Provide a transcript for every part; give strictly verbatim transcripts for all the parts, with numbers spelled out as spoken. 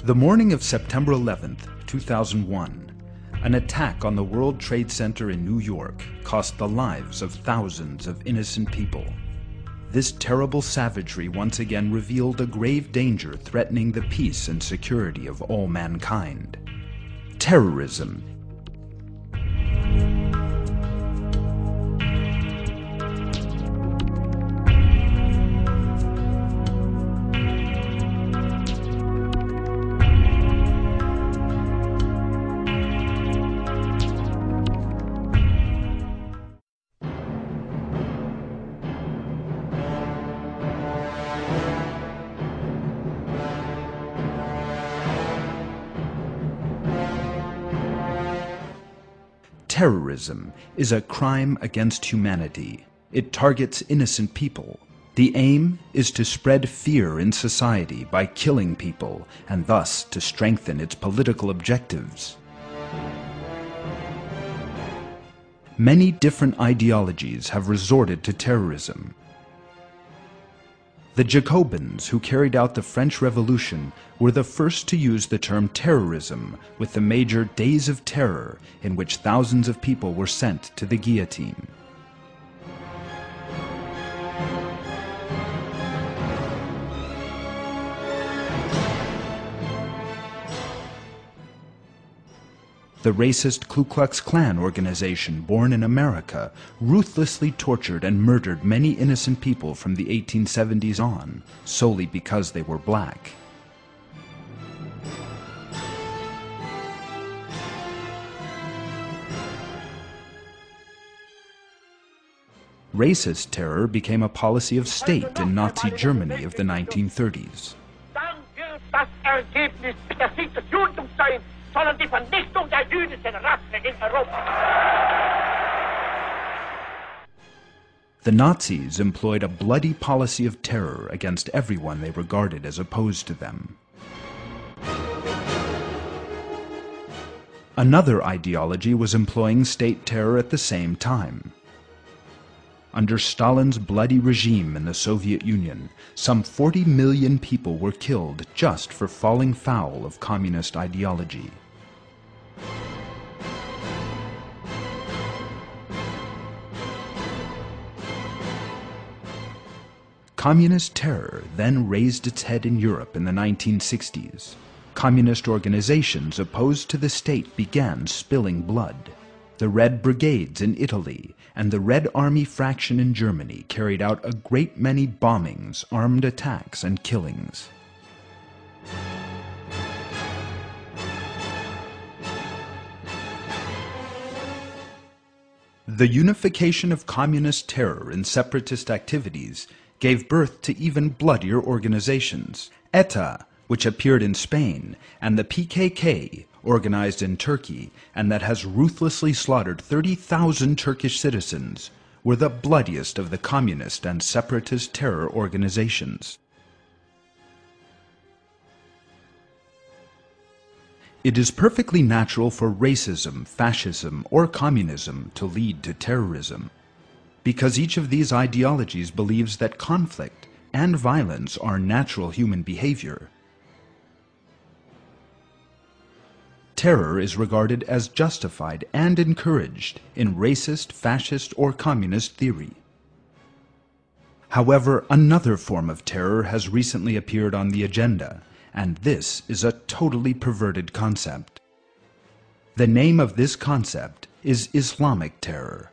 The morning of September eleventh, two thousand one, an attack on the World Trade Center in New York cost the lives of thousands of innocent people. This terrible savagery once again revealed a grave danger threatening the peace and security of all mankind: terrorism. Terrorism is a crime against humanity. It targets innocent people. The aim is to spread fear in society by killing people, and thus to strengthen its political objectives. Many different ideologies have resorted to terrorism. The Jacobins, who carried out the French Revolution, were the first to use the term terrorism with the major Days of Terror, in which thousands of people were sent to the guillotine. The racist Ku Klux Klan organization, born in America, ruthlessly tortured and murdered many innocent people from the eighteen seventies on, solely because they were black. Racist terror became a policy of state in Nazi Germany of the nineteen thirties. The Nazis employed a bloody policy of terror against everyone they regarded as opposed to them. Another ideology was employing state terror at the same time. Under Stalin's bloody regime in the Soviet Union, some forty million people were killed just for falling foul of communist ideology. Communist terror then raised its head in Europe in the nineteen sixties. Communist organizations opposed to the state began spilling blood. The Red Brigades in Italy and the Red Army fraction in Germany carried out a great many bombings, armed attacks, and killings. The unification of communist terror and separatist activities gave birth to even bloodier organizations. ETA, which appeared in Spain, and the P K K, organized in Turkey, and that has ruthlessly slaughtered thirty thousand Turkish citizens, were the bloodiest of the communist and separatist terror organizations. It is perfectly natural for racism, fascism, or communism to lead to terrorism, because each of these ideologies believes that conflict and violence are natural human behavior. Terror is regarded as justified and encouraged in racist, fascist, or communist theory. However, another form of terror has recently appeared on the agenda, and this is a totally perverted concept. The name of this concept is Islamic terror.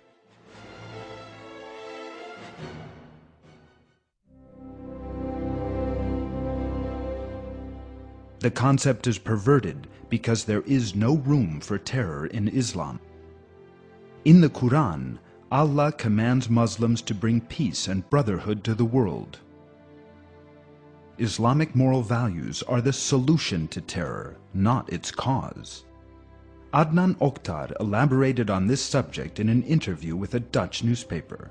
The concept is perverted because there is no room for terror in Islam. In the Quran, Allah commands Muslims to bring peace and brotherhood to the world. Islamic moral values are the solution to terror, not its cause. Adnan Oktar elaborated on this subject in an interview with a Dutch newspaper.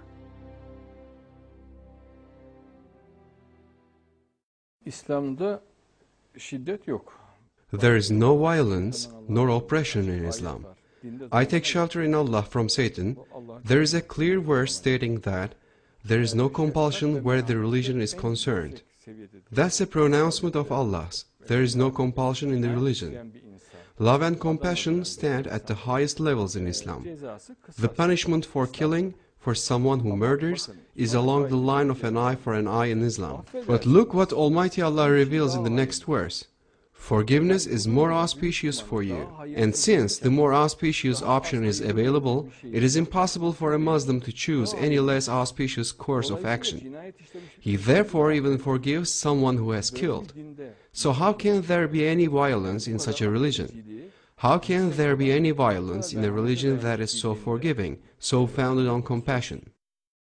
İslam'da şiddet yok. There is no violence nor oppression in Islam. I take shelter in Allah from Satan. There is a clear verse stating that there is no compulsion where the religion is concerned. That's a pronouncement of Allah's, there is no compulsion in the religion. Love and compassion stand at the highest levels in Islam. The punishment for killing, for someone who murders, is along the line of an eye for an eye in Islam. But look what Almighty Allah reveals in the next verse. Forgiveness is more auspicious for you. And since the more auspicious option is available, it is impossible for a Muslim to choose any less auspicious course of action. He therefore even forgives someone who has killed. So how can there be any violence in such a religion? How can there be any violence in a religion that is so forgiving, so founded on compassion?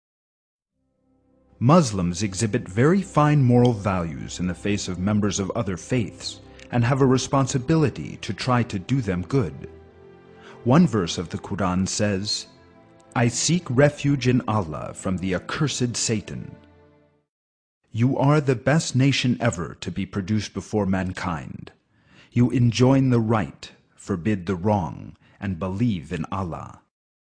Muslims exhibit very fine moral values in the face of members of other faiths, and have a responsibility to try to do them good. One verse of the Quran says, "I seek refuge in Allah from the accursed Satan." You are the best nation ever to be produced before mankind. You enjoin the right, forbid the wrong, and believe in Allah.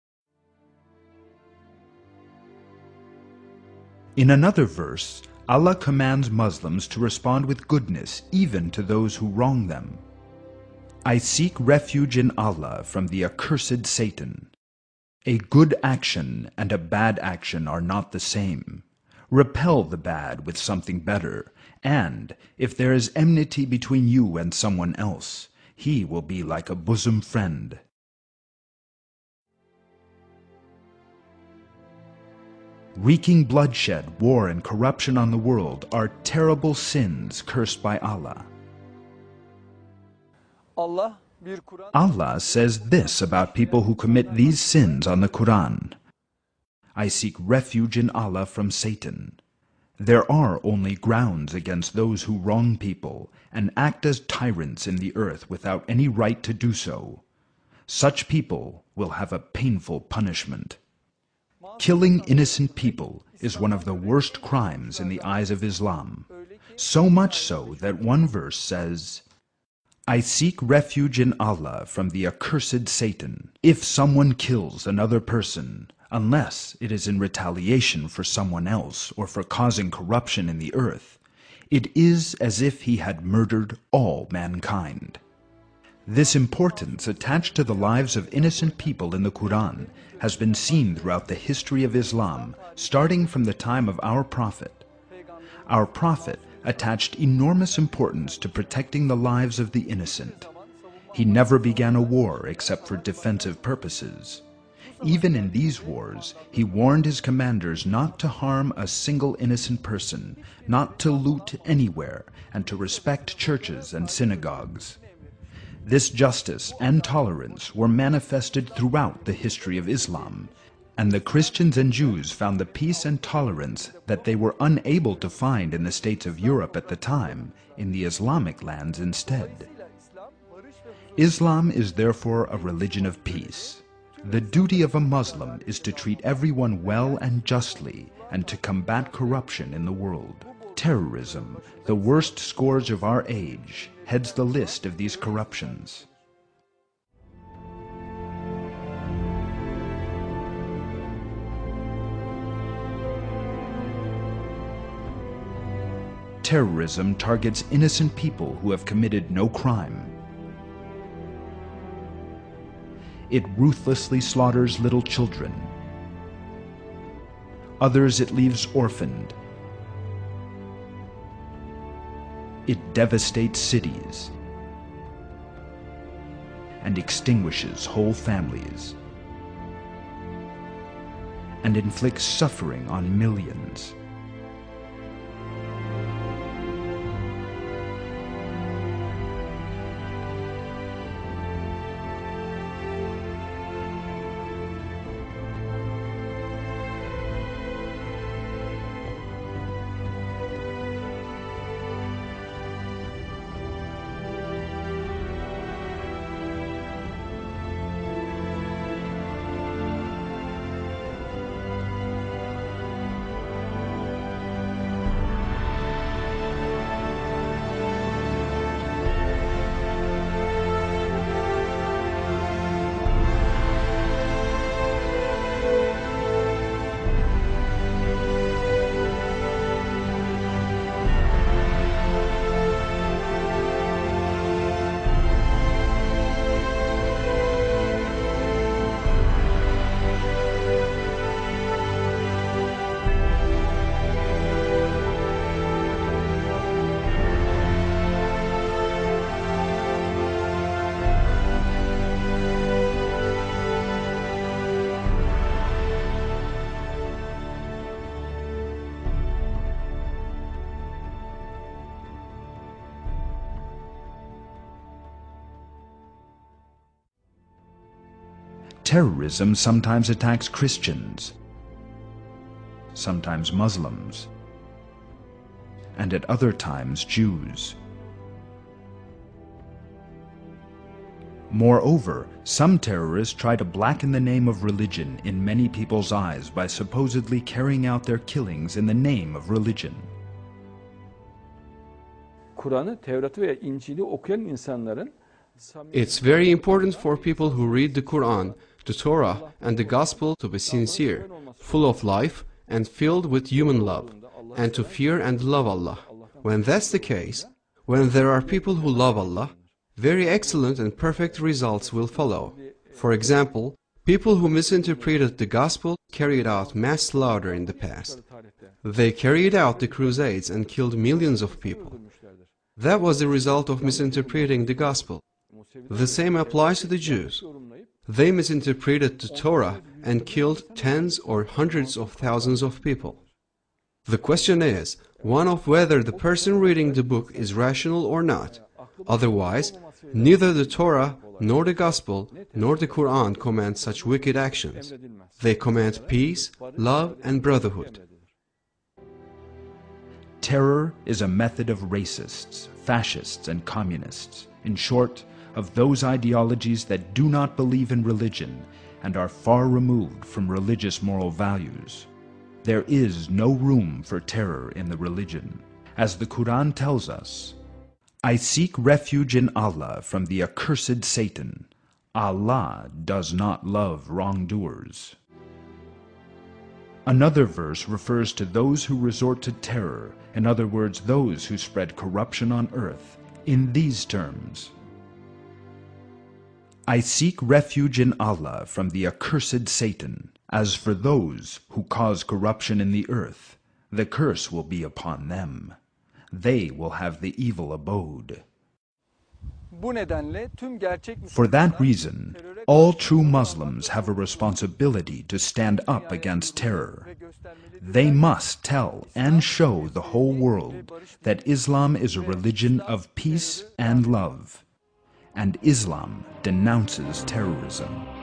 In another verse, Allah commands Muslims to respond with goodness even to those who wrong them. I seek refuge in Allah from the accursed Satan. A good action and a bad action are not the same. Repel the bad with something better, and if there is enmity between you and someone else, he will be like a bosom friend. Wreaking bloodshed, war, and corruption on the world are terrible sins cursed by Allah. Allah says this about people who commit these sins on the Quran. I seek refuge in Allah from Satan. There are only grounds against those who wrong people and act as tyrants in the earth without any right to do so. Such people will have a painful punishment. Killing innocent people is one of the worst crimes in the eyes of Islam, so much so that one verse says, I seek refuge in Allah from the accursed Satan. If someone kills another person, unless it is in retaliation for someone else or for causing corruption in the earth, it is as if he had murdered all mankind. This importance attached to the lives of innocent people in the Quran has been seen throughout the history of Islam, starting from the time of our Prophet. Our Prophet attached enormous importance to protecting the lives of the innocent. He never began a war except for defensive purposes. Even in these wars, he warned his commanders not to harm a single innocent person, not to loot anywhere, and to respect churches and synagogues. This justice and tolerance were manifested throughout the history of Islam, and the Christians and Jews found the peace and tolerance that they were unable to find in the states of Europe at the time, in the Islamic lands instead. Islam is therefore a religion of peace. The duty of a Muslim is to treat everyone well and justly, and to combat corruption in the world. Terrorism, the worst scourge of our age, heads the list of these corruptions. Terrorism targets innocent people who have committed no crime. It ruthlessly slaughters little children. Others it leaves orphaned. It devastates cities and extinguishes whole families and inflicts suffering on millions. Terrorism sometimes attacks Christians, sometimes Muslims, and at other times Jews. Moreover, some terrorists try to blacken the name of religion in many people's eyes by supposedly carrying out their killings in the name of religion. Kur'an'ı, Tevrat'ı veya İncil'i okuyan insanların It's very important for people who read the Quran, the Torah, and the Gospel to be sincere, full of life, and filled with human love, and to fear and love Allah. When that's the case, when there are people who love Allah, very excellent and perfect results will follow. For example, people who misinterpreted the Gospel carried out mass slaughter in the past. They carried out the Crusades and killed millions of people. That was the result of misinterpreting the Gospel. The same applies to the Jews. They misinterpreted the Torah and killed tens or hundreds of thousands of people. The question is one of whether the person reading the book is rational or not. Otherwise, neither the Torah, nor the Gospel, nor the Quran command such wicked actions. They command peace, love, and brotherhood. Terror is a method of racists, fascists, and communists. In short, of those ideologies that do not believe in religion and are far removed from religious moral values. There is no room for terror in the religion. As the Quran tells us, I seek refuge in Allah from the accursed Satan. Allah does not love wrongdoers. Another verse refers to those who resort to terror, in other words, those who spread corruption on earth, in these terms. I seek refuge in Allah from the accursed Satan. As for those who cause corruption in the earth, the curse will be upon them. They will have the evil abode. For that reason, all true Muslims have a responsibility to stand up against terror. They must tell and show the whole world that Islam is a religion of peace and love, and Islam denounces terrorism.